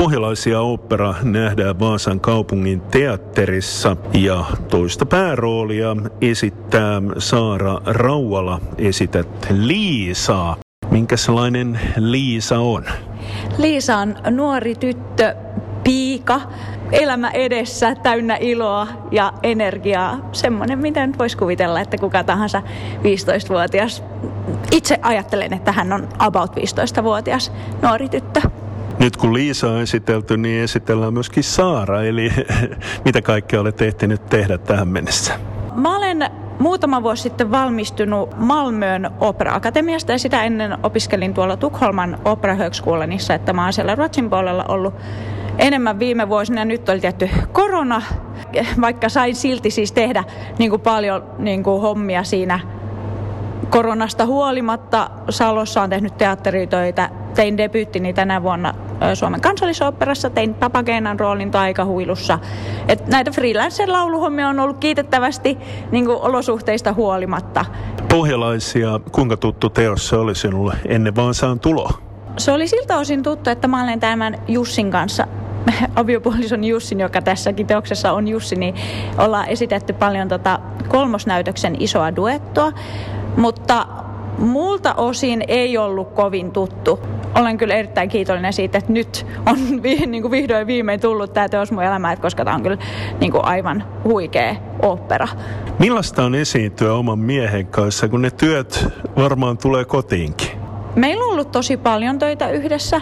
Pohjalaisia opera nähdään Vaasan kaupungin teatterissa ja toista pääroolia esittää Saara Rauala. Esität Liisaa. Minkälainen Liisa on? Liisa on nuori tyttö, piika, elämä edessä, täynnä iloa ja energiaa. Semmoinen, mitä nyt voisi kuvitella, että kuka tahansa 15-vuotias. Itse ajattelen, että hän on about 15-vuotias nuori tyttö. Nyt kun Liisa on esitelty, niin esitellään myöskin Saara. Eli mitä kaikkea olet ehtinyt tehdä tähän mennessä? Mä olen muutama vuosi sitten valmistunut Malmön Opera-akatemiasta ja sitä ennen opiskelin tuolla Tukholman Opera-högskolanissa, että mä oon siellä Ruotsin puolella ollut enemmän viime vuosina. Nyt oli tietty korona, vaikka sain silti siis tehdä paljon hommia siinä koronasta huolimatta. Salossa on tehnyt teatteritöitä. Tein debyyttini tänä vuonna Suomen Kansallisoopperassa, tein Papageenan roolin Taikahuilussa. Näitä freelancer-lauluhommia on ollut kiitettävästi olosuhteista huolimatta. Pohjalaisia, kuinka tuttu teos se oli sinulle ennen Vaasaan tuloa? Se oli siltä osin tuttu, että mä olen tämän Jussin kanssa, aviopuolison Jussin, joka tässäkin teoksessa on Jussi, niin ollaan esitetty paljon kolmosnäytöksen isoa duettoa, mutta muulta osin ei ollut kovin tuttu. Olen kyllä erittäin kiitollinen siitä, että nyt on vihdoin viimein tullut tämä teos mun elämään, koska tämä on kyllä aivan huikea opera. Millaista on esiintyä oman miehen kanssa, kun ne työt varmaan tulee kotiinkin? Meillä on ollut tosi paljon töitä yhdessä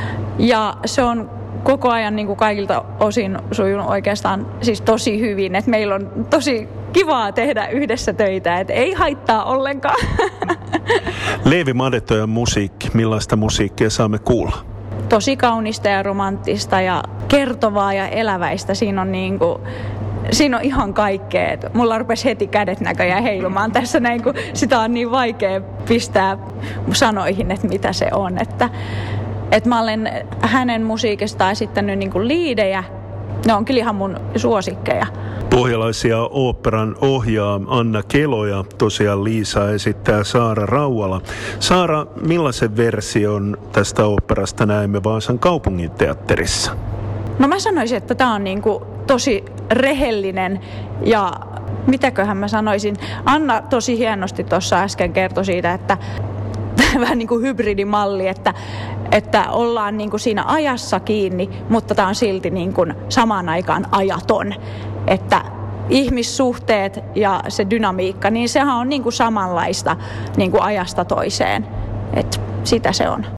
ja se on koko ajan kaikilta osin sujunut oikeastaan siis tosi hyvin. Et meillä on tosi kivaa tehdä yhdessä töitä, et ei haittaa ollenkaan. Leevi Madetojan musiikki, millaista musiikkia saamme kuulla? Tosi kaunista ja romanttista ja kertovaa ja eläväistä. Siinä on ihan kaikkea. Mulla rupesi heti kädet näköjään heilumaan tässä näin, kun sitä on niin vaikea pistää sanoihin, että mitä se on. Että mä olen hänen musiikistaan esittänyt liidejä. Ne on kyllä ihan mun suosikkeja. Pohjalaisia oopperan ohjaa Anna Kelo ja tosiaan Liisa esittää Saara Rauala. Saara, millaisen version tästä oopperasta näemme Vaasan kaupungin teatterissa? No mä sanoisin, että tää on tosi rehellinen ja mitäköhän mä sanoisin. Anna tosi hienosti tuossa äsken kertoi siitä, että vähän hybridimalli, että ollaan siinä ajassa kiinni, mutta tämä on silti samaan aikaan ajaton. Että ihmissuhteet ja se dynamiikka, niin sehän on samanlaista ajasta toiseen. Että sitä se on.